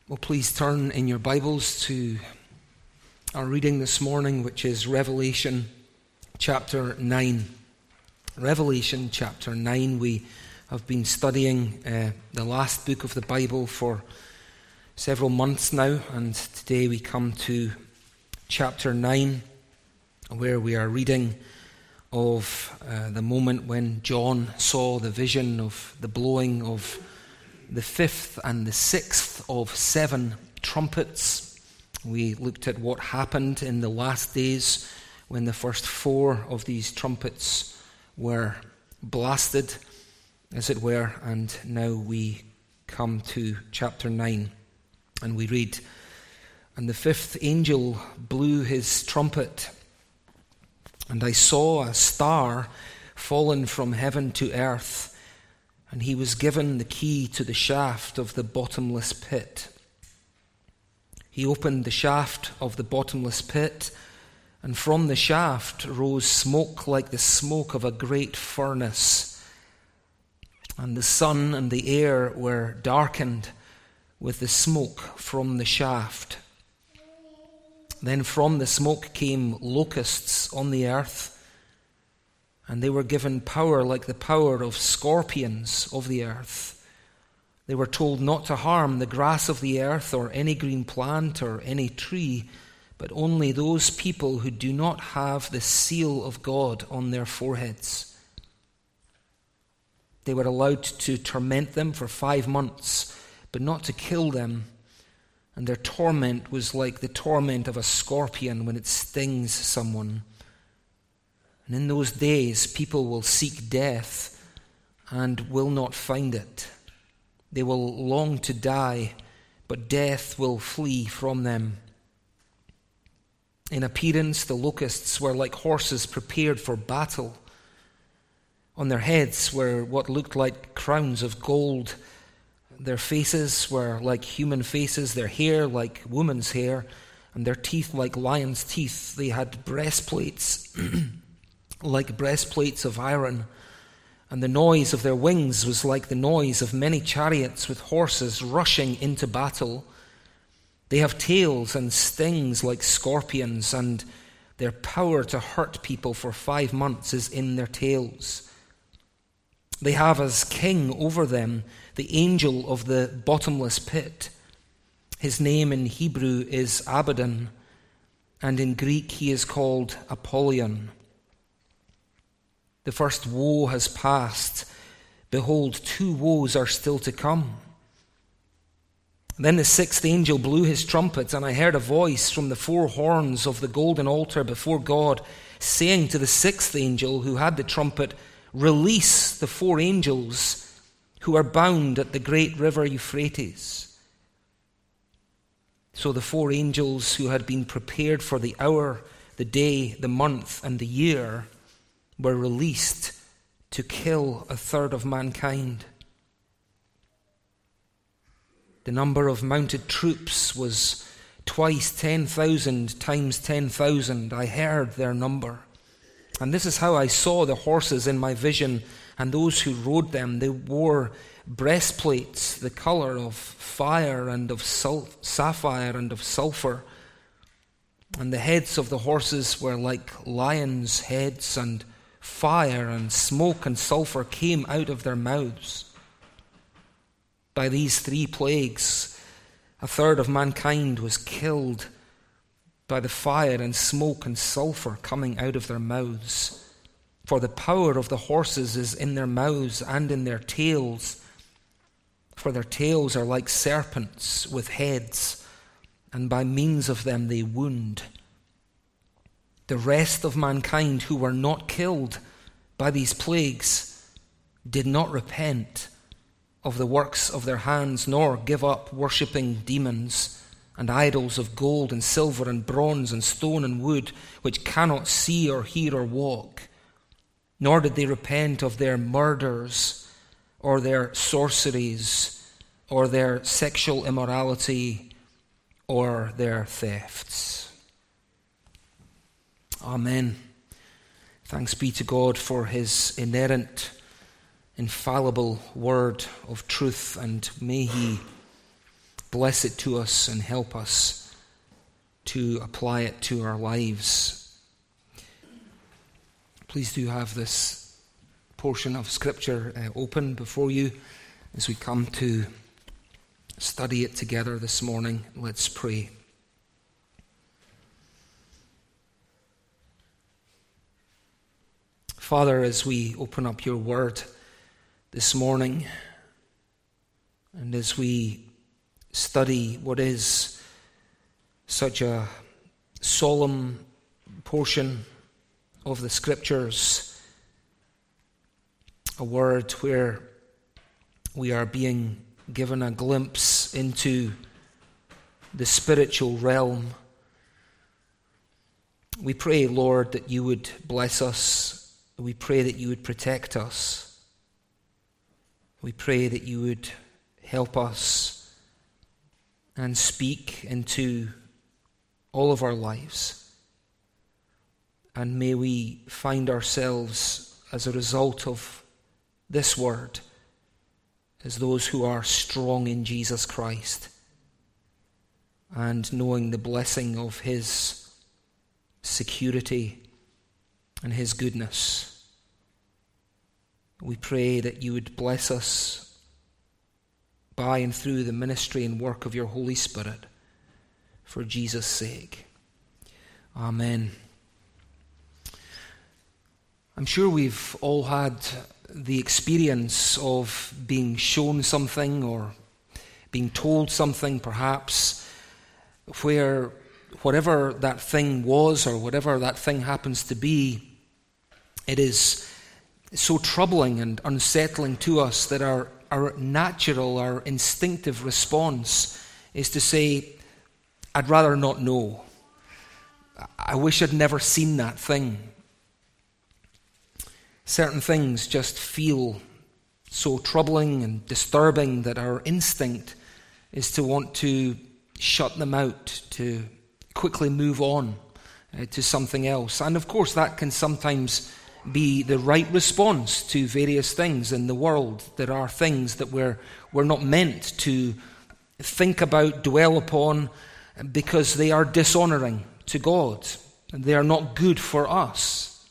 Well, please turn in your Bibles to our reading this morning, which is Revelation chapter 9. Revelation chapter 9. We have been studying the last book of the Bible for several months now, and today we come to chapter 9, where we are reading of the moment when John saw the vision of the blowing of the fifth and the sixth of seven trumpets. We looked at what happened in the last days when the first four of these trumpets were blasted, as it were, and now we come to chapter 9, and we read, "And the fifth angel blew his trumpet, and I saw a star fallen from heaven to earth, and he was given the key to the shaft of the bottomless pit. He opened the shaft of the bottomless pit, and from the shaft rose smoke like the smoke of a great furnace. And the sun and the air were darkened with the smoke from the shaft. Then from the smoke came locusts on the earth, and they were given power like the power of scorpions of the earth. They were told not to harm the grass of the earth or any green plant or any tree, but only those people who do not have the seal of God on their foreheads. They were allowed to torment them for 5 months, but not to kill them. And their torment was like the torment of a scorpion when it stings someone. And in those days, people will seek death and will not find it. They will long to die, but death will flee from them. In appearance, the locusts were like horses prepared for battle. On their heads were what looked like crowns of gold. Their faces were like human faces, their hair like woman's hair, and their teeth like lions' teeth. They had breastplates like breastplates of iron, and the noise of their wings was like the noise of many chariots with horses rushing into battle. They have tails and stings like scorpions, and their power to hurt people for 5 months is in their tails. They have as king over them the angel of the bottomless pit. His name in Hebrew is Abaddon, and in Greek he is called Apollyon. The first woe has passed. Behold, 2 woes are still to come." Then the sixth angel blew his trumpet, and I heard a voice from the 4 horns of the golden altar before God, saying to the sixth angel who had the trumpet, "Release the 4 angels who are bound at the great river Euphrates." So the 4 angels who had been prepared for the hour, the day, the month, and the year were released to kill 1/3 of mankind. The number of mounted troops was twice 10,000 times 10,000. I heard their number. And this is how I saw the horses in my vision, and those who rode them. They wore breastplates the color of fire and of sapphire and of sulfur. And the heads of the horses were like lions' heads, and fire and smoke and sulfur came out of their mouths. By these 3 plagues, 1/3 of mankind was killed by the fire and smoke and sulfur coming out of their mouths. For the power of the horses is in their mouths and in their tails. For their tails are like serpents with heads, and by means of them they wound. The rest of mankind who were not killed by these plagues did not repent of the works of their hands, nor give up worshipping demons and idols of gold and silver and bronze and stone and wood, which cannot see or hear or walk. Nor did they repent of their murders or their sorceries or their sexual immorality or their thefts. Amen. Thanks be to God for his inerrant, infallible word of truth, and may he bless it to us and help us to apply it to our lives. Please do have this portion of Scripture open before you as we come to study it together this morning. Let's pray. Father, as we open up your word this morning, and as we study what is such a solemn portion of the Scriptures, a word where we are being given a glimpse into the spiritual realm, we pray, Lord, that you would bless us. We pray that you would protect us. We pray that you would help us and speak into all of our lives. And may we find ourselves, as a result of this word, as those who are strong in Jesus Christ and knowing the blessing of his security and his goodness. We pray that you would bless us by and through the ministry and work of your Holy Spirit for Jesus' sake. Amen. I'm sure we've all had the experience of being shown something or being told something, perhaps, where whatever that thing was or whatever that thing happens to be, it is so troubling and unsettling to us that our natural, our instinctive response is to say, I'd rather not know. I wish I'd never seen that thing. Certain things just feel so troubling and disturbing that our instinct is to want to shut them out, to quickly move on to something else. And of course that can sometimes be the right response to various things in the world. There are things that we're not meant to think about, dwell upon, because they are dishonoring to God and they are not good for us.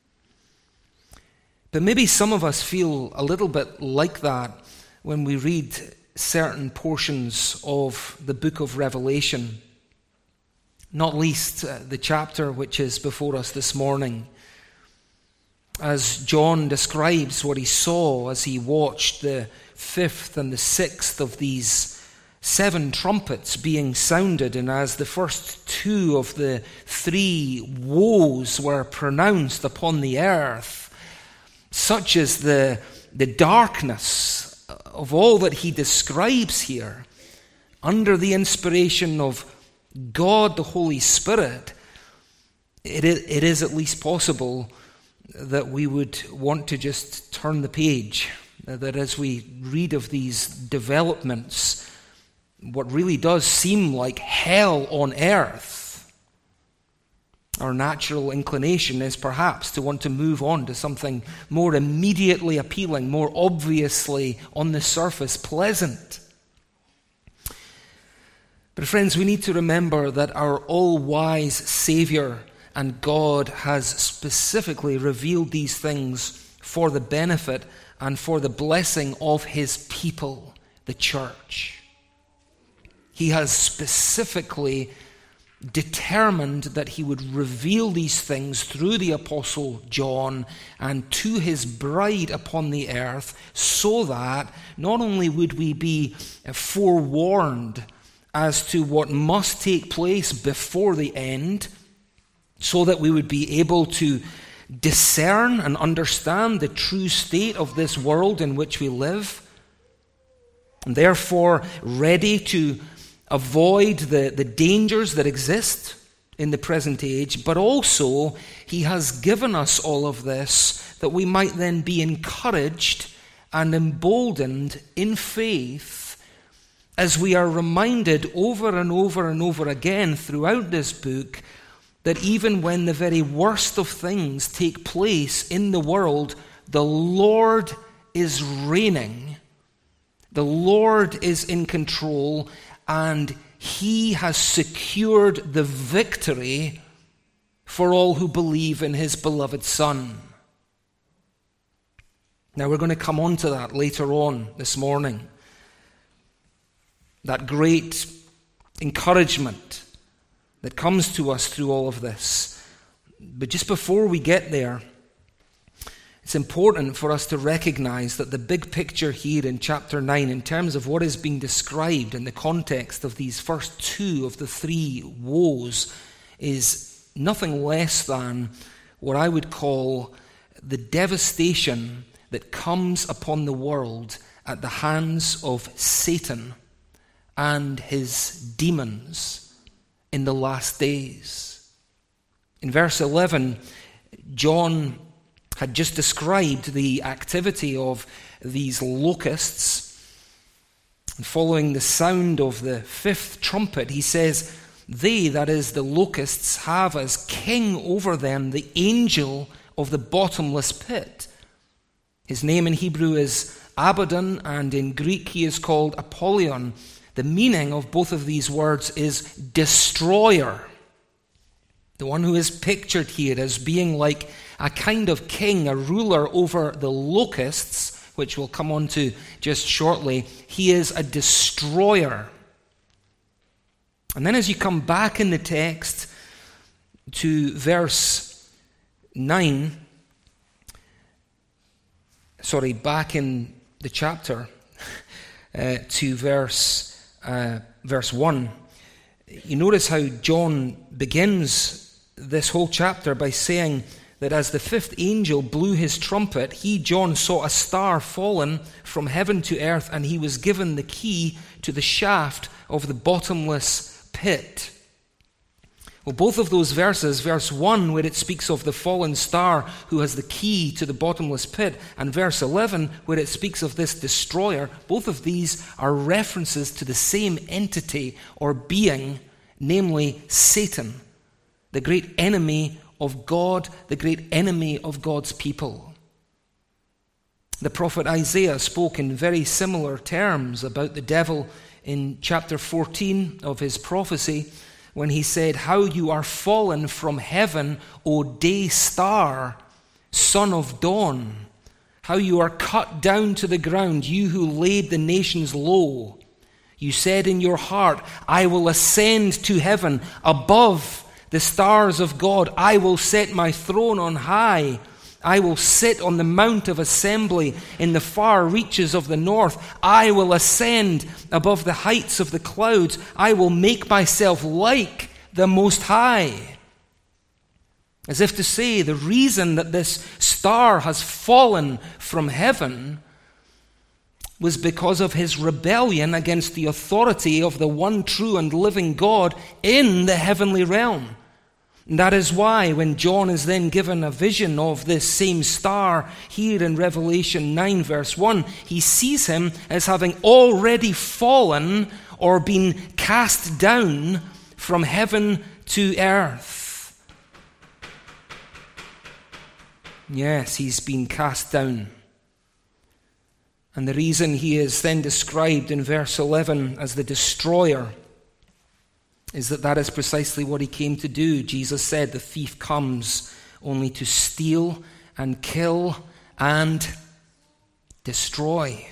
But maybe some of us feel a little bit like that when we read certain portions of the book of Revelation, not least the chapter which is before us this morning, as John describes what he saw as he watched the fifth and the sixth of these 7 trumpets being sounded, and as the first 2 of the 3 woes were pronounced upon the earth. Such is the darkness of all that he describes here, under the inspiration of God the Holy Spirit. It is at least possible that we would want to just turn the page, that as we read of these developments, what really does seem like hell on earth, our natural inclination is perhaps to want to move on to something more immediately appealing, more obviously on the surface pleasant. But friends, we need to remember that our all-wise Savior and God has specifically revealed these things for the benefit and for the blessing of his people, the church. He has specifically determined that he would reveal these things through the Apostle John and to his bride upon the earth, so that not only would we be forewarned as to what must take place before the end, so that we would be able to discern and understand the true state of this world in which we live, and therefore ready to avoid the dangers that exist in the present age, but also he has given us all of this that we might then be encouraged and emboldened in faith as we are reminded over and over and over again throughout this book that even when the very worst of things take place in the world, the Lord is reigning. The Lord is in control, and he has secured the victory for all who believe in his beloved Son. Now we're going to come on to that later on this morning. That great encouragement that comes to us through all of this. But just before we get there, it's important for us to recognize that the big picture here in chapter 9, in terms of what is being described in the context of these first two of the three woes, is nothing less than what I would call the devastation that comes upon the world at the hands of Satan and his demons in the last days. In verse 11, John had just described the activity of these locusts. And following the sound of the fifth trumpet, he says, they, that is the locusts, have as king over them the angel of the bottomless pit. His name in Hebrew is Abaddon, and in Greek he is called Apollyon. The meaning of both of these words is destroyer. The one who is pictured here as being like a kind of king, a ruler over the locusts, which we'll come on to just shortly. He is a destroyer. And then as you come back in the text to verse 9, back in the chapter to verse 1, you notice how John begins this whole chapter by saying that as the fifth angel blew his trumpet, he, John, saw a star fallen from heaven to earth, and he was given the key to the shaft of the bottomless pit. Well, both of those verses, verse 1, where it speaks of the fallen star who has the key to the bottomless pit, and verse 11, where it speaks of this destroyer, both of these are references to the same entity or being, namely Satan, the great enemy of God, the great enemy of God's people. The prophet Isaiah spoke in very similar terms about the devil in chapter 14 of his prophecy, when he said, "How you are fallen from heaven, O day star, son of dawn. How you are cut down to the ground, you who laid the nations low. You said in your heart, I will ascend to heaven above the stars of God. I will set my throne on high. I will sit on the mount of assembly in the far reaches of the north. I will ascend above the heights of the clouds. I will make myself like the Most High." As if to say, the reason that this star has fallen from heaven was because of his rebellion against the authority of the one true and living God in the heavenly realm. And that is why when John is then given a vision of this same star here in Revelation 9 verse 1, he sees him as having already fallen or been cast down from heaven to earth. Yes, he's been cast down. And the reason he is then described in verse 11 as the destroyer is that is precisely what he came to do. Jesus said, the thief comes only to steal and kill and destroy.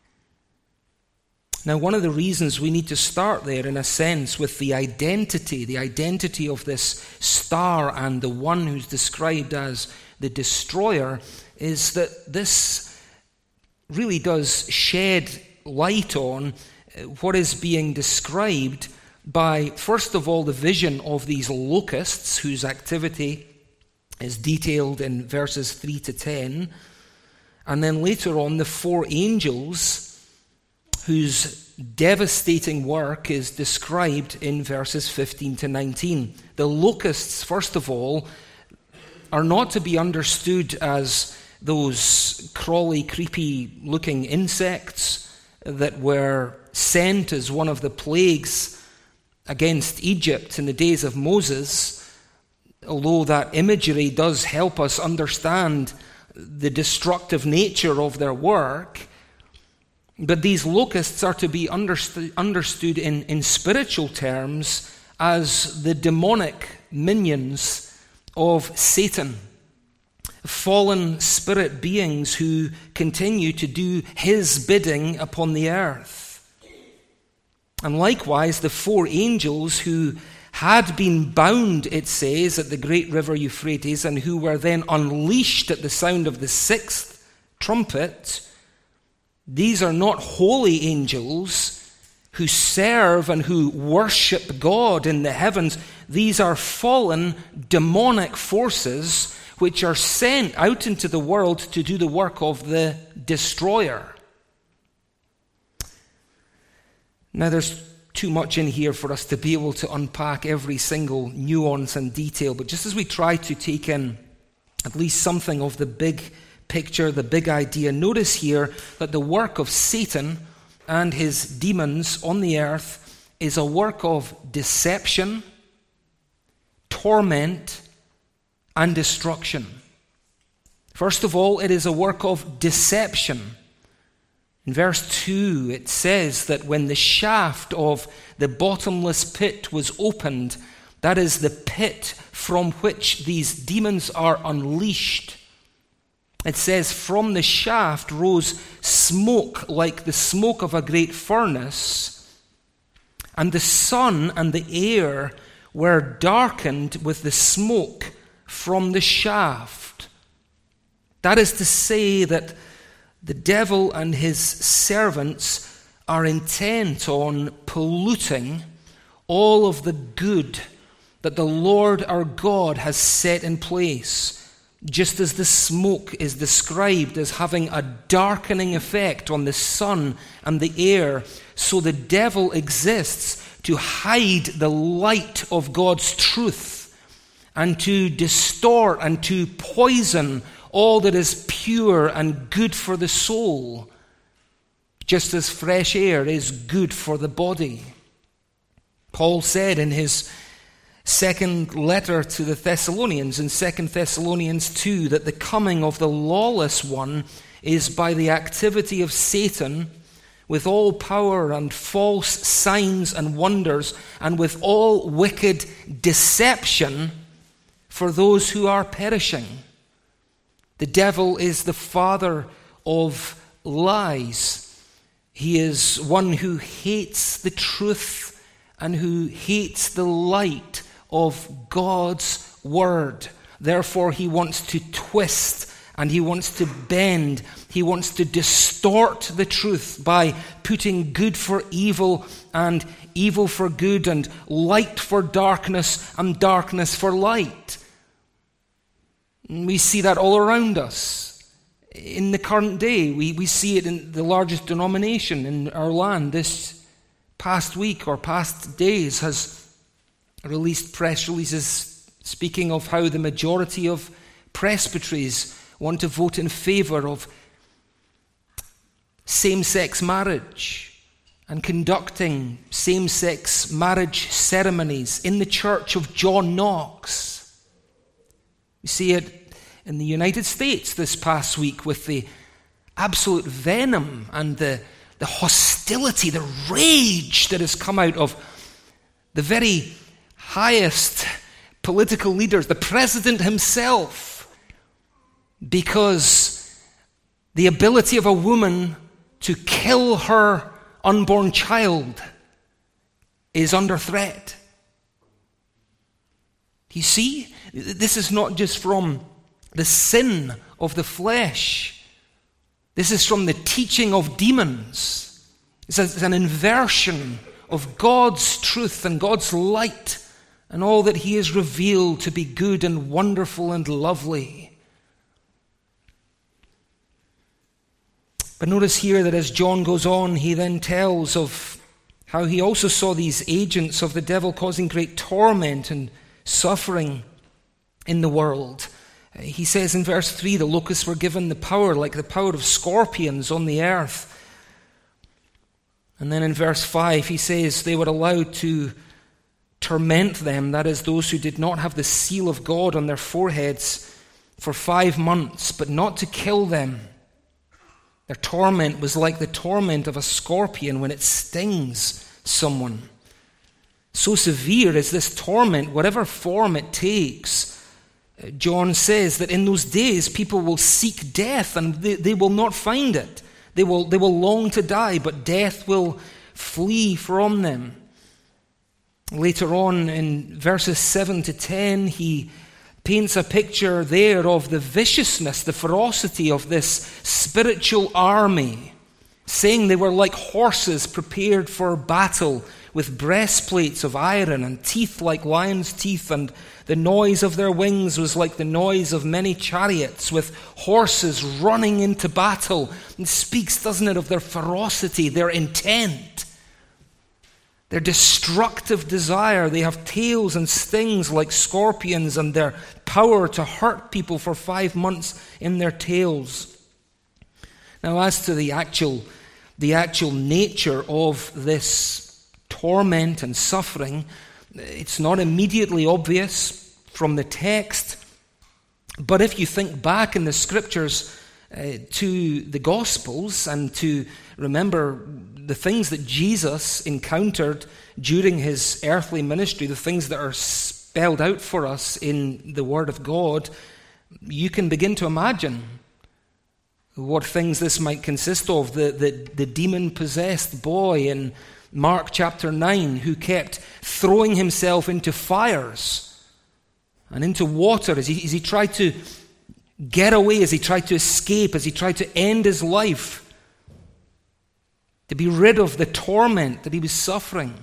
Now, one of the reasons we need to start there, in a sense, with the identity of this star and the one who's described as the destroyer, is that this really does shed light on what is being described by, first of all, the vision of these locusts, whose activity is detailed in verses 3 to 10, and then later on the four angels whose devastating work is described in verses 15 to 19. The locusts, first of all, are not to be understood as those crawly, creepy-looking insects that were sent as one of the plagues against Egypt in the days of Moses, although that imagery does help us understand the destructive nature of their work. But these locusts are to be understood in spiritual terms as the demonic minions of Satan, fallen spirit beings who continue to do his bidding upon the earth. And likewise, the 4 angels who had been bound, it says, at the great river Euphrates, and who were then unleashed at the sound of the 6th trumpet, these are not holy angels who serve and who worship God in the heavens. These are fallen demonic forces which are sent out into the world to do the work of the destroyer. Now, there's too much in here for us to be able to unpack every single nuance and detail, but just as we try to take in at least something of the big picture, the big idea, notice here that the work of Satan and his demons on the earth is a work of deception, torment, and destruction. First of all, it is a work of deception. In verse 2, it says that when the shaft of the bottomless pit was opened, that is the pit from which these demons are unleashed. It says, from the shaft rose smoke like the smoke of a great furnace, and the sun and the air were darkened with the smoke from the shaft. That is to say that the devil and his servants are intent on polluting all of the good that the Lord our God has set in place, just as the smoke is described as having a darkening effect on the sun and the air. So the devil exists to hide the light of God's truth and to distort and to poison all that is pure and good for the soul, just as fresh air is good for the body. Paul said in his second letter to the Thessalonians, in 2 Thessalonians 2, that the coming of the lawless one is by the activity of Satan, with all power and false signs and wonders, and with all wicked deception for those who are perishing. The devil is the father of lies. He is one who hates the truth and who hates the light of God's word. Therefore, he wants to twist and he wants to bend. He wants to distort the truth by putting good for evil and evil for good and light for darkness and darkness for light. We see that all around us. In the current day, we see it in the largest denomination in our land. This past week or past days has released press releases speaking of how the majority of presbyteries want to vote in favor of same-sex marriage and conducting same-sex marriage ceremonies in the church of John Knox. We see it in the United States this past week with the absolute venom and the hostility, the rage that has come out of the very highest political leaders, the president himself, because the ability of a woman to kill her unborn child is under threat. You see, this is not just from the sin of the flesh. This is from the teaching of demons. It's an inversion of God's truth and God's light and all that he has revealed to be good and wonderful and lovely. But notice here that as John goes on, he then tells of how he also saw these agents of the devil causing great torment and suffering in the world. He says in verse 3, the locusts were given the power, like the power of scorpions on the earth. And then in verse 5, he says they were allowed to torment them, that is, those who did not have the seal of God on their foreheads, for 5 months, but not to kill them. Their torment was like the torment of a scorpion when it stings someone. So severe is this torment, whatever form it takes. John says that in those days people will seek death and they will not find it. They will long to die, but death will flee from them. Later on in verses 7 to 10, he paints a picture there of the viciousness, the ferocity of this spiritual army, saying they were like horses prepared for battle, with breastplates of iron and teeth like lions' teeth, and the noise of their wings was like the noise of many chariots, with horses running into battle. It speaks, doesn't it, of their ferocity, their intent, their destructive desire. They have tails and stings like scorpions, and their power to hurt people for 5 months in their tails. Now, as to the actual nature of this torment and suffering, it's not immediately obvious from the text. But if you think back in the Scriptures to the Gospels and to remember the things that Jesus encountered during his earthly ministry, the things that are spelled out for us in the Word of God, you can begin to imagine what things this might consist of. The demon-possessed boy in Mark chapter 9 who kept throwing himself into fires and into water as he tried to get away, as he tried to escape, as he tried to end his life, to be rid of the torment that he was suffering.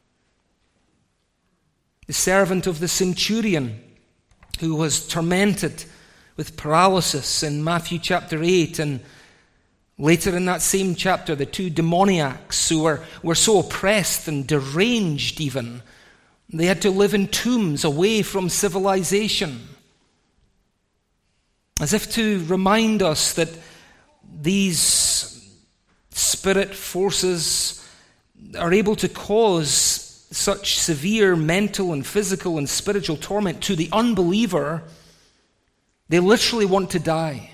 The servant of the centurion who was tormented with paralysis in Matthew chapter 8, and later in that same chapter, the 2 demoniacs who were so oppressed and deranged even, they had to live in tombs away from civilization. As if to remind us that these spirit forces are able to cause such severe mental and physical and spiritual torment to the unbeliever. They literally want to die.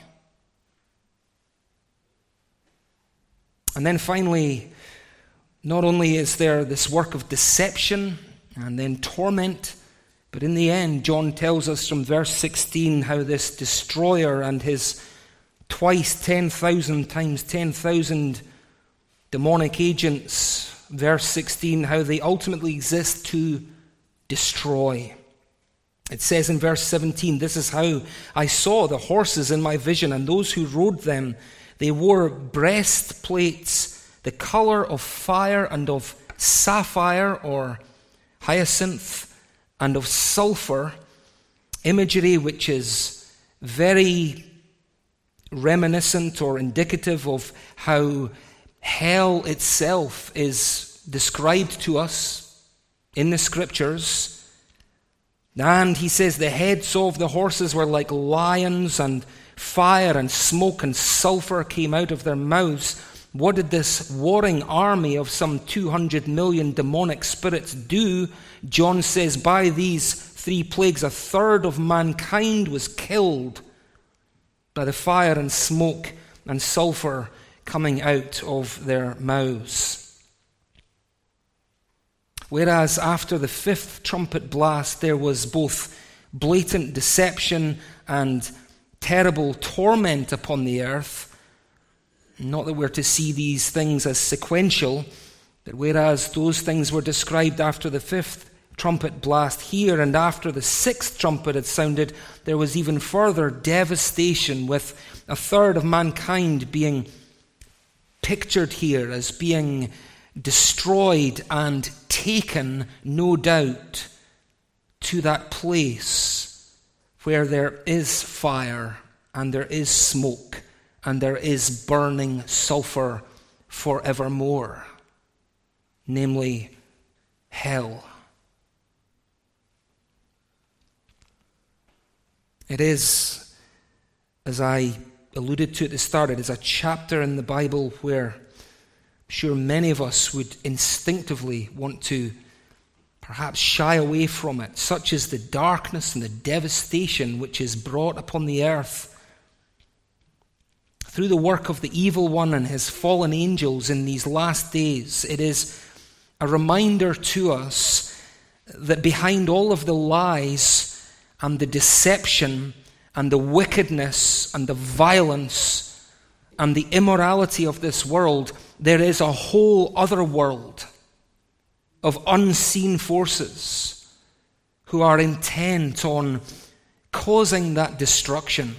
And then finally, not only is there this work of deception and then torment, but in the end, John tells us from verse 16 how this destroyer and his twice 10,000 times 10,000 demonic agents, verse 16, how they ultimately exist to destroy. It says in verse 17, "This is how I saw the horses in my vision, and those who rode them. They wore breastplates, the color of fire and of sapphire or hyacinth and of sulfur," imagery which is very reminiscent or indicative of how hell itself is described to us in the Scriptures. And he says the heads of the horses were like lions, and fire and smoke and sulfur came out of their mouths. What did this warring army of some 200 million demonic spirits do? John says, by these 3 plagues, 1/3 of mankind was killed by the fire and smoke and sulfur coming out of their mouths. Whereas after the 5th trumpet blast, there was both blatant deception and terrible torment upon the earth. Not that we're to see these things as sequential, but whereas those things were described after the 5th trumpet blast here, and after the 6th trumpet had sounded, there was even further devastation, with 1/3 of mankind being pictured here as being destroyed and taken, no doubt, to that place where there is fire and there is smoke and there is burning sulfur forevermore, namely hell. It is, as I alluded to at the start, it is a chapter in the Bible where I'm sure many of us would instinctively want to perhaps shy away from it. Such is the darkness and the devastation which is brought upon the earth through the work of the evil one and his fallen angels in these last days, it is a reminder to us that behind all of the lies and the deception and the wickedness and the violence and the immorality of this world, there is a whole other world of unseen forces who are intent on causing that destruction.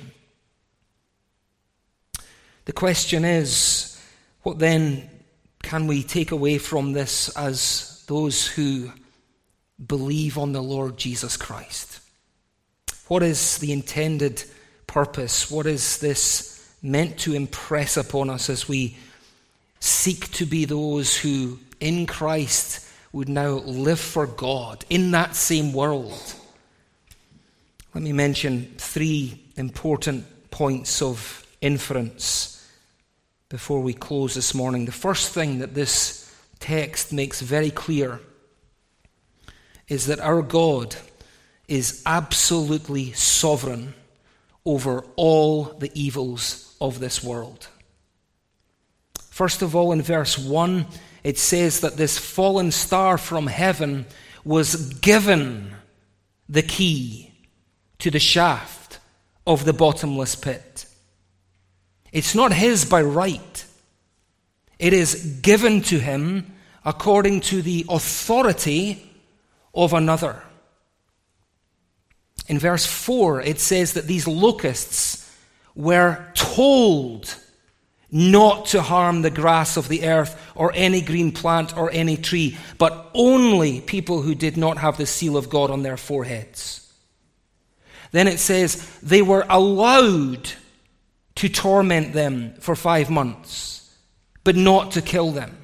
The question is, what then can we take away from this as those who believe on the Lord Jesus Christ? What is the intended purpose? What is this meant to impress upon us as we seek to be those who in Christ would now live for God in that same world? Let me mention 3 important points of inference before we close this morning. The first thing that this text makes very clear is that our God is absolutely sovereign over all the evils of this world. First of all, in verse 1, it says that this fallen star from heaven was given the key to the shaft of the bottomless pit. It's not his by right. It is given to him according to the authority of another. In verse 4, it says that these locusts were told not to harm the grass of the earth or any green plant or any tree, but only people who did not have the seal of God on their foreheads. Then it says they were allowed to torment them for 5 months, but not to kill them.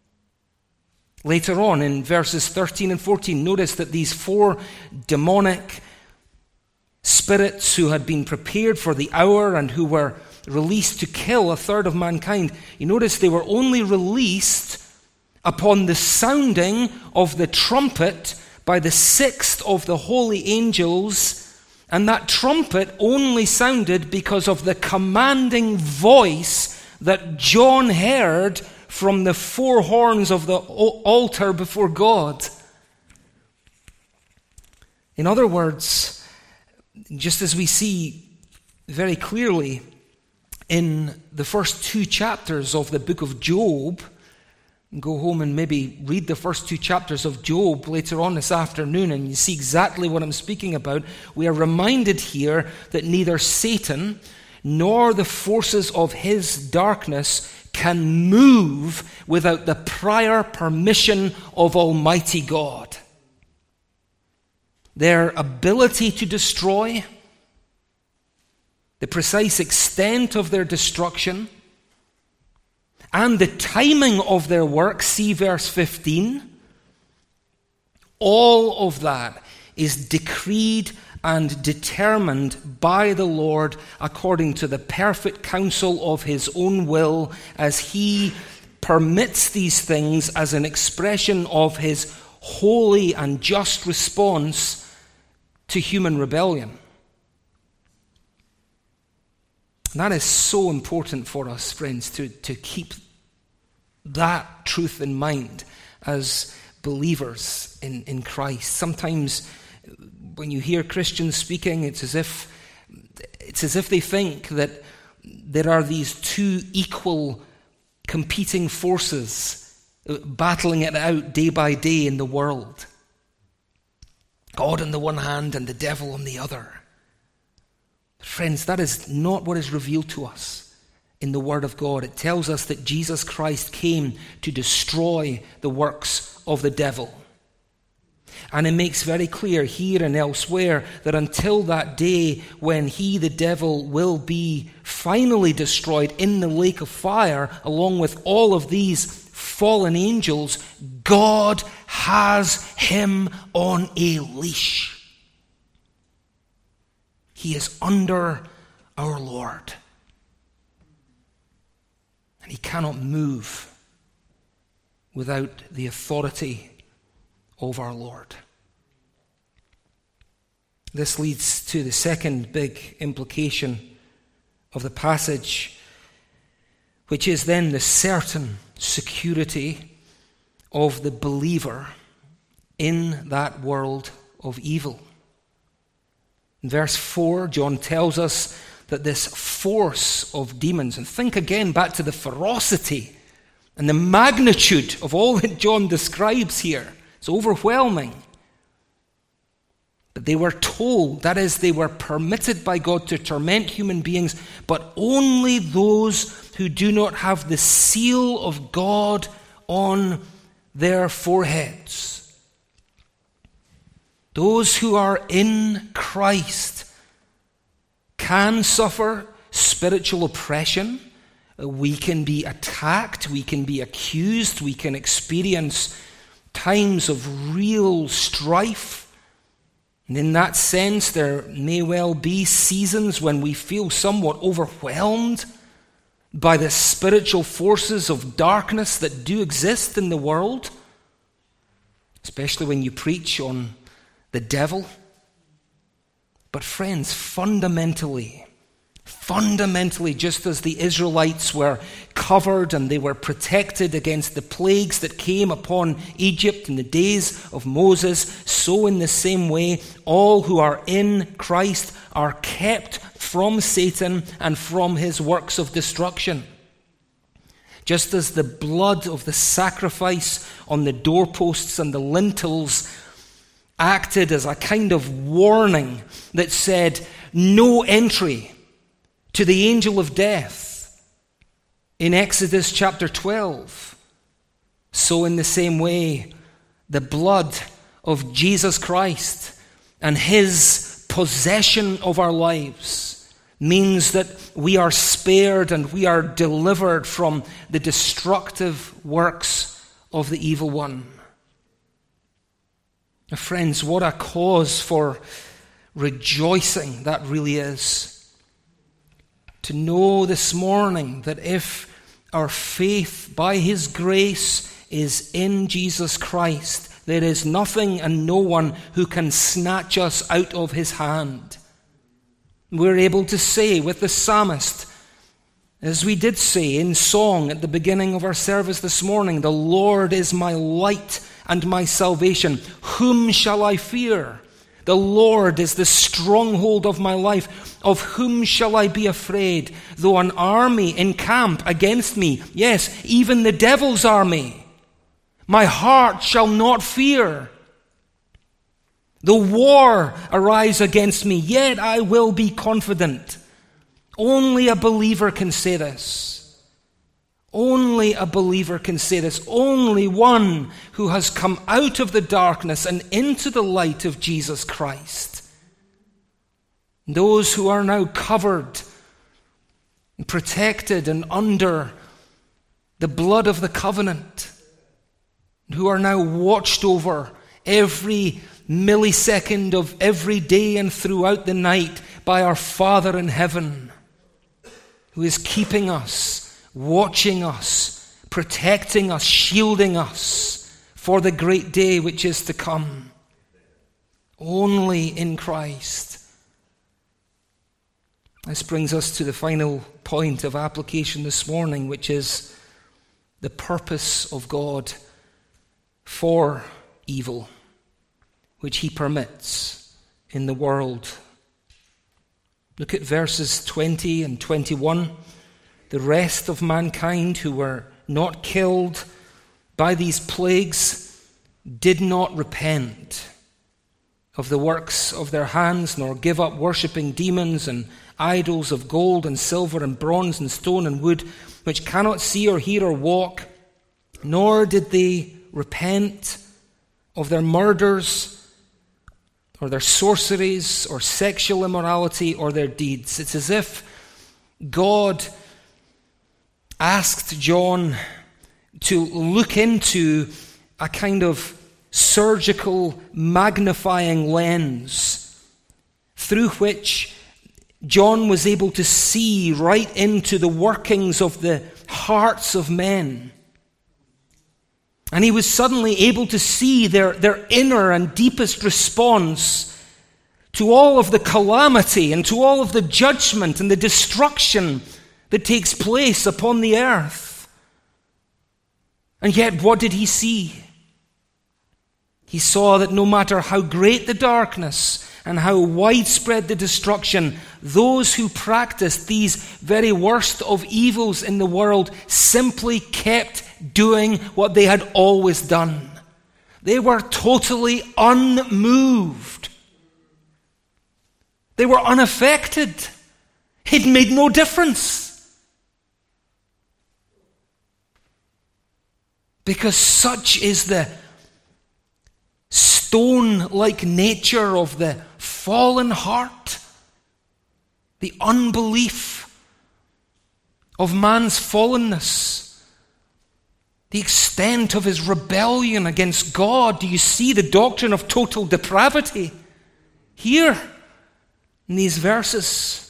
Later on in verses 13 and 14, notice that these 4 demonic spirits who had been prepared for the hour and who were released to kill a third of mankind, you notice they were only released upon the sounding of the trumpet by the 6th of the holy angels. And that trumpet only sounded because of the commanding voice that John heard from the 4 horns of the altar before God. In other words, just as we see very clearly in the first 2 chapters of the book of Job, go home and maybe read the first 2 chapters of Job later on this afternoon and you see exactly what I'm speaking about. We are reminded here that neither Satan nor the forces of his darkness can move without the prior permission of Almighty God. Their ability to destroy, the precise extent of their destruction, and the timing of their work, see verse 15, all of that is decreed and determined by the Lord according to the perfect counsel of his own will, as he permits these things as an expression of his holy and just response to human rebellion. And that is so important for us, friends, to keep that truth in mind as believers in Christ. Sometimes when you hear Christians speaking, it's as if they think that there are these 2 equal competing forces battling it out day by day in the world. God on the one hand and the devil on the other. Friends, that is not what is revealed to us in the Word of God. It tells us that Jesus Christ came to destroy the works of the devil. And it makes very clear here and elsewhere that until that day when he, the devil, will be finally destroyed in the lake of fire, along with all of these fallen angels, God has him on a leash. He is under our Lord. And he cannot move without the authority of our Lord. This leads to the second big implication of the passage, which is then the certain security of the believer in that world of evil. In verse 4, John tells us that this force of demons, and think again back to the ferocity and the magnitude of all that John describes here. It's overwhelming. But they were told, that is, they were permitted by God to torment human beings, but only those who do not have the seal of God on their foreheads. Those who are in Christ can suffer spiritual oppression. We can be attacked, we can be accused, we can experience times of real strife. And in that sense, there may well be seasons when we feel somewhat overwhelmed by the spiritual forces of darkness that do exist in the world, especially when you preach on the devil. But friends, fundamentally, just as the Israelites were covered and they were protected against the plagues that came upon Egypt in the days of Moses, so in the same way, all who are in Christ are kept from Satan and from his works of destruction. Just as the blood of the sacrifice on the doorposts and the lintels acted as a kind of warning that said, no entry to the angel of death in Exodus chapter 12. So in the same way, the blood of Jesus Christ and his possession of our lives means that we are spared and we are delivered from the destructive works of the evil one. Now, friends, what a cause for rejoicing that really is. To know this morning that if our faith by his grace is in Jesus Christ, there is nothing and no one who can snatch us out of his hand. We're able to say with the psalmist, as we did say in song at the beginning of our service this morning, the Lord is my light and my salvation. Whom shall I fear? The Lord is the stronghold of my life. Of whom shall I be afraid? Though an army encamp against me, yes, even the devil's army, my heart shall not fear. Though war arise against me, yet I will be confident. Only a believer can say this. Only a believer can say this. Only one who has come out of the darkness and into the light of Jesus Christ. Those who are now covered, and protected and under the blood of the covenant, who are now watched over every millisecond of every day and throughout the night by our Father in heaven, who is keeping us, watching us, protecting us, shielding us for the great day which is to come. Only in Christ. This brings us to the final point of application this morning, which is the purpose of God for evil, which he permits in the world. Look at verses 20 and 21. The rest of mankind who were not killed by these plagues did not repent of the works of their hands, nor give up worshipping demons and idols of gold and silver and bronze and stone and wood, which cannot see or hear or walk, nor did they repent of their murders or their sorceries or sexual immorality or their deeds. It's as if God asked John to look into a kind of surgical magnifying lens through which John was able to see right into the workings of the hearts of men. And he was suddenly able to see their inner and deepest response to all of the calamity and to all of the judgment and the destruction that takes place upon the earth. And yet, what did he see? He saw that no matter how great the darkness and how widespread the destruction, those who practiced these very worst of evils in the world simply kept doing what they had always done. They were totally unmoved. They were unaffected. It made no difference. Because such is the stone-like nature of the fallen heart, the unbelief of man's fallenness, the extent of his rebellion against God. Do you see the doctrine of total depravity here in these verses?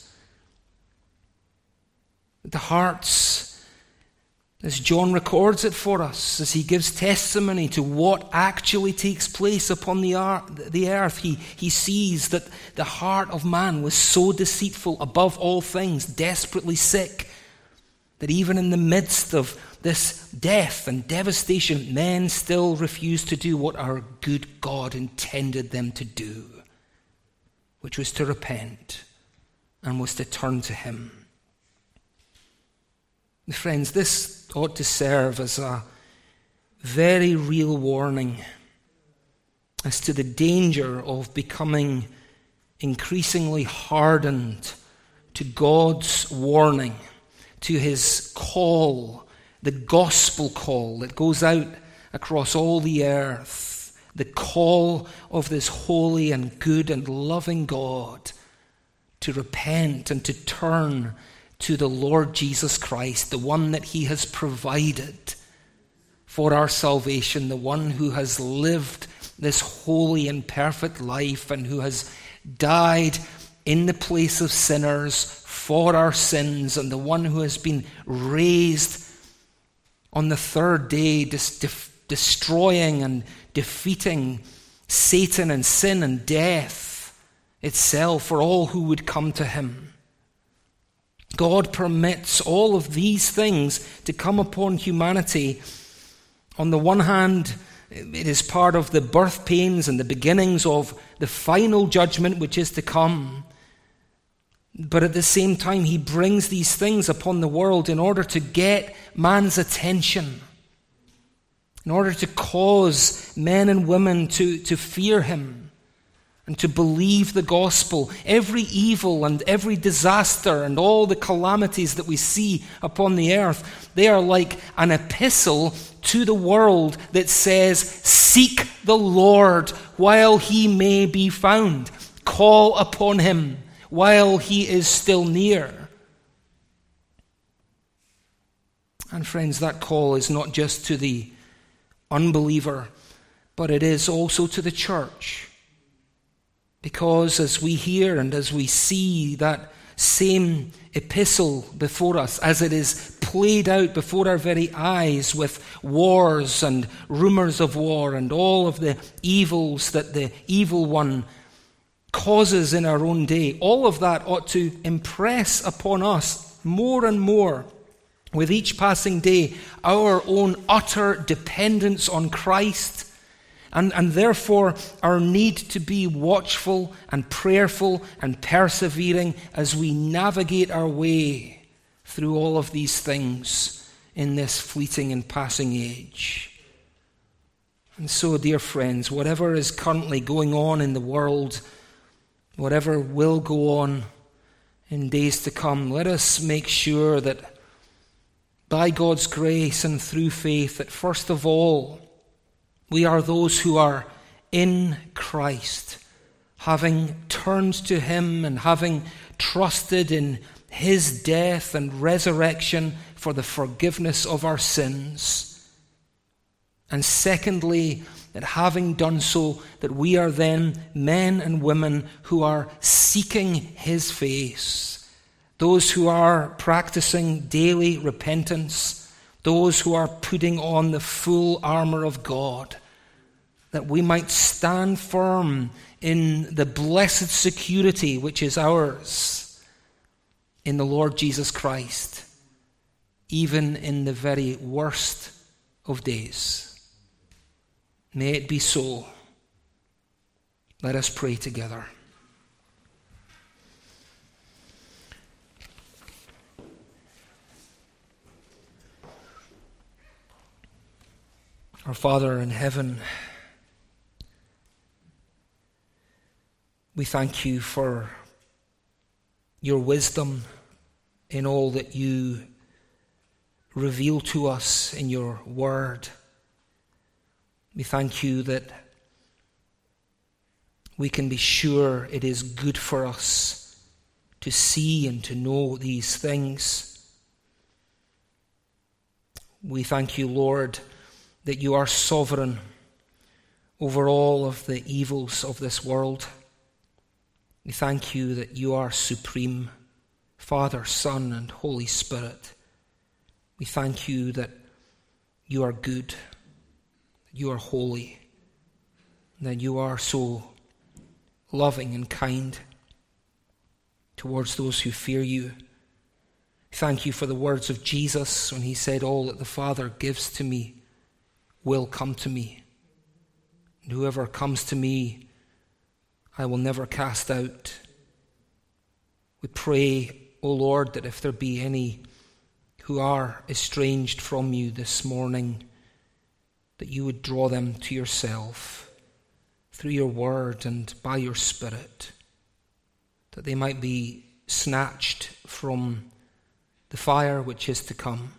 The hearts, as John records it for us, as he gives testimony to what actually takes place upon the earth, he sees that the heart of man was so deceitful above all things, desperately sick, that even in the midst of this death and devastation, men still refuse to do what our good God intended them to do, which was to repent and was to turn to him. Friends, this ought to serve as a very real warning as to the danger of becoming increasingly hardened to God's warning, to his call, the gospel call that goes out across all the earth, the call of this holy and good and loving God to repent and to turn to the Lord Jesus Christ, the one that he has provided for our salvation, the one who has lived this holy and perfect life and who has died in the place of sinners for our sins, and the one who has been raised on the third day, destroying and defeating Satan and sin and death itself for all who would come to him. God permits all of these things to come upon humanity. On the one hand, it is part of the birth pains and the beginnings of the final judgment which is to come. But at the same time, he brings these things upon the world in order to get man's attention, in order to cause men and women to fear him and to believe the gospel. Every evil and every disaster and all the calamities that we see upon the earth, they are like an epistle to the world that says, seek the Lord while he may be found. Call upon him while he is still near. And friends, that call is not just to the unbeliever, but it is also to the church. Because as we hear and as we see that same epistle before us, as it is played out before our very eyes with wars and rumors of war and all of the evils that the evil one causes in our own day, all of that ought to impress upon us more and more with each passing day our own utter dependence on Christ, and therefore our need to be watchful and prayerful and persevering as we navigate our way through all of these things in this fleeting and passing age. And so, dear friends, whatever is currently going on in the world, whatever will go on in days to come, let us make sure that by God's grace and through faith, that first of all, we are those who are in Christ, having turned to him and having trusted in his death and resurrection for the forgiveness of our sins. And secondly, that having done so, that we are then men and women who are seeking his face, those who are practicing daily repentance, those who are putting on the full armor of God, that we might stand firm in the blessed security which is ours in the Lord Jesus Christ. even in the very worst of days. May it be so. Let us pray together. Our Father in heaven, we thank you for your wisdom in all that you reveal to us in your word. We thank you that we can be sure it is good for us to see and to know these things. We thank you, Lord, that you are sovereign over all of the evils of this world. We thank you that you are supreme, Father, Son, and Holy Spirit. We thank you that you are good, that you are holy, that you are so loving and kind towards those who fear you. Thank you for the words of Jesus when he said, all that the Father gives to me will come to me. And whoever comes to me, I will never cast out. We pray, O Lord, that if there be any who are estranged from you this morning, that you would draw them to yourself through your word and by your Spirit, that they might be snatched from the fire which is to come.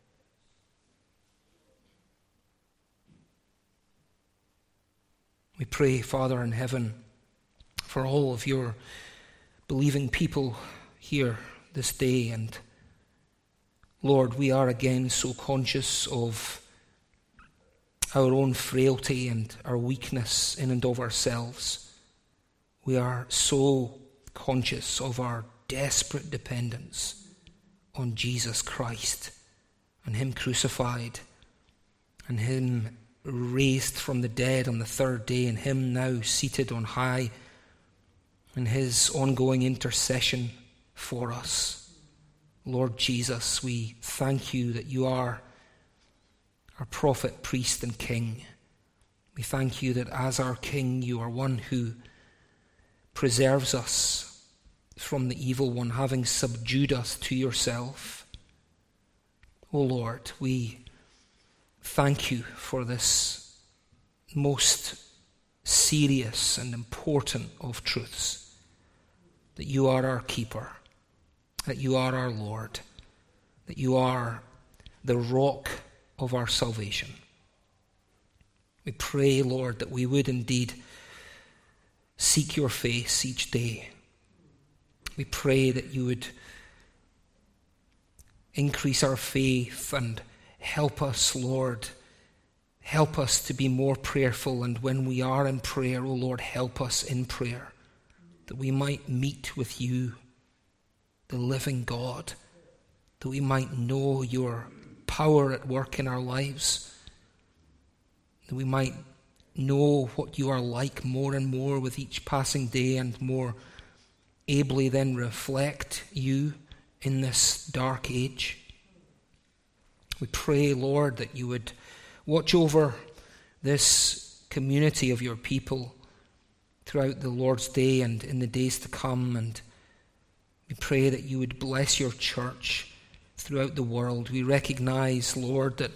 We pray, Father in heaven, for all of your believing people here this day. And Lord, we are again so conscious of our own frailty and our weakness in and of ourselves. We are so conscious of our desperate dependence on Jesus Christ and him crucified and him raised from the dead on the third day, and him now seated on high in his ongoing intercession for us. Lord Jesus, we thank you that you are our prophet, priest, and king. We thank you that as our king, you are one who preserves us from the evil one, having subdued us to yourself. O Lord, we thank you for this most serious and important of truths, that you are our keeper, that you are our Lord, that you are the rock of our salvation. We pray, Lord, that we would indeed seek your face each day. We pray that you would increase our faith and help us, Lord. Help us to be more prayerful, and when we are in prayer, O Lord, help us in prayer, that we might meet with you, the living God, that we might know your power at work in our lives, that we might know what you are like more and more with each passing day, and more ably then reflect you in this dark age. We pray, Lord, that you would watch over this community of your people throughout the Lord's Day and in the days to come, and we pray that you would bless your church throughout the world. We recognize, Lord, that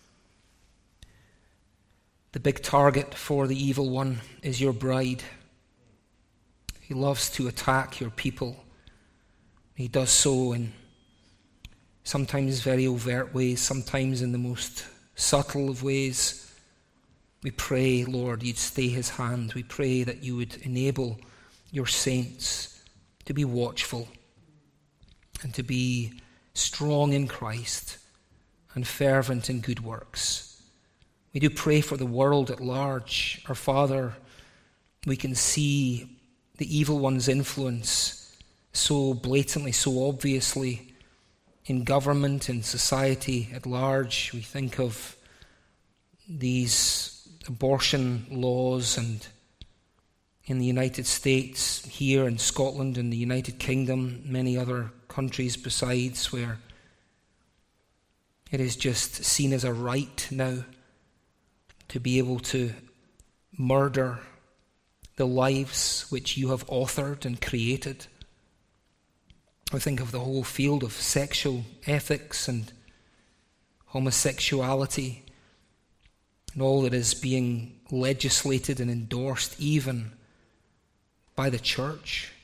the big target for the evil one is your bride. He loves to attack your people. He does so in sometimes very overt ways, sometimes in the most subtle of ways. We pray, Lord, you'd stay his hand. We pray that you would enable your saints to be watchful and to be strong in Christ and fervent in good works. We do pray for the world at large. Our Father, we can see the evil one's influence so blatantly, so obviously in government, in society at large. We think of these abortion laws, and in the United States, here in Scotland, in the United Kingdom, many other countries besides, where It is just seen as a right now to be able to murder the lives which you have authored and created. I think of the whole field of sexual ethics and homosexuality and all that is being legislated and endorsed even by the church.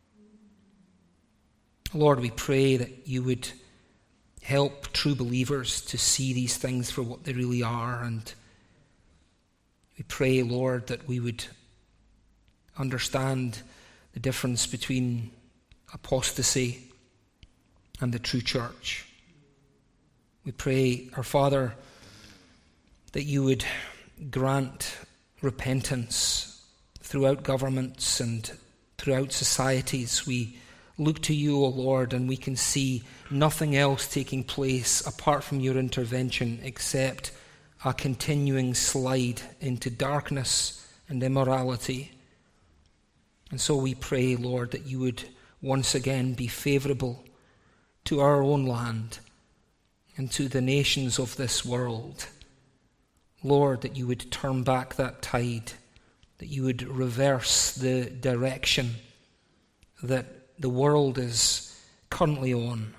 Lord, we pray that you would help true believers to see these things for what they really are, and we pray, Lord, that we would understand the difference between apostasy and the true church. We pray, our Father, that you would grant repentance throughout governments and throughout societies. We look to you, O Lord, and we can see nothing else taking place apart from your intervention except a continuing slide into darkness and immorality. And so we pray, Lord, that you would once again be favorable to our own land and to the nations of this world. Lord, that you would turn back that tide, that you would reverse the direction that the world is currently on.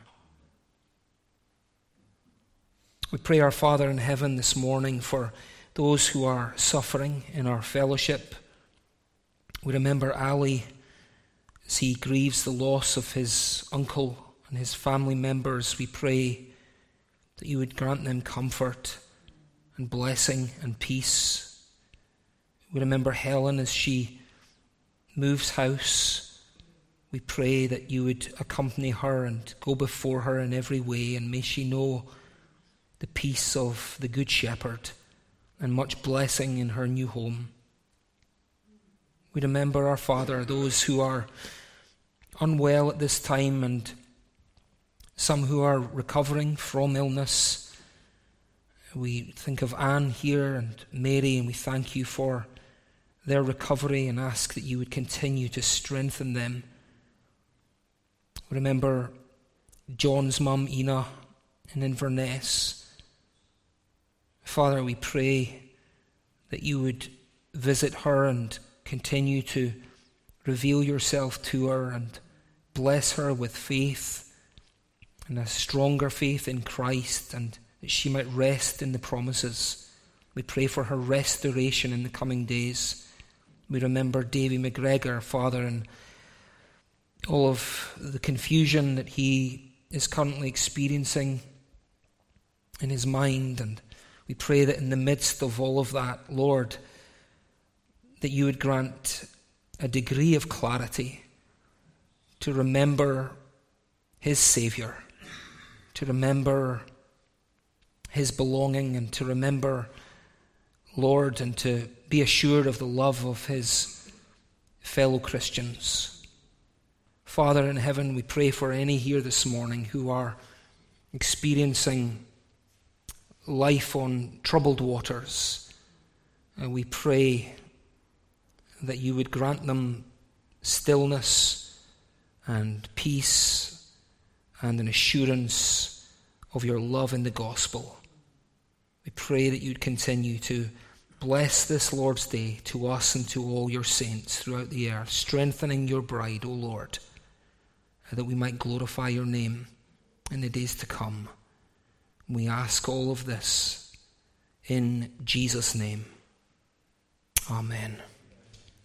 We pray, our Father in heaven, this morning for those who are suffering in our fellowship. We remember Ali as he grieves the loss of his uncle and his family members. We pray that you would grant them comfort and blessing and peace. We remember Helen as she moves house. We pray that you would accompany her and go before her in every way, and may she know the peace of the Good Shepherd and much blessing in her new home. We remember, our Father, those who are unwell at this time and some who are recovering from illness. We think of Anne here and Mary, and we thank you for their recovery and ask that you would continue to strengthen them. We remember John's mum, Ina, in Inverness. Father, we pray that you would visit her and continue to reveal yourself to her and bless her with faith and a stronger faith in Christ, and that she might rest in the promises. We pray for her restoration in the coming days. We remember Davy McGregor, Father, and all of the confusion that he is currently experiencing in his mind, and we pray that in the midst of all of that, Lord, that you would grant a degree of clarity to remember his Saviour, to remember his belonging, and to remember, Lord, and to be assured of the love of his fellow Christians. Father in heaven, we pray for any here this morning who are experiencing life on troubled waters. And we pray that you would grant them stillness and peace and an assurance of your love in the gospel. We pray that you'd continue to bless this Lord's Day to us and to all your saints throughout the earth, strengthening your bride, O Lord, that we might glorify your name in the days to come. We ask all of this in Jesus' name. Amen.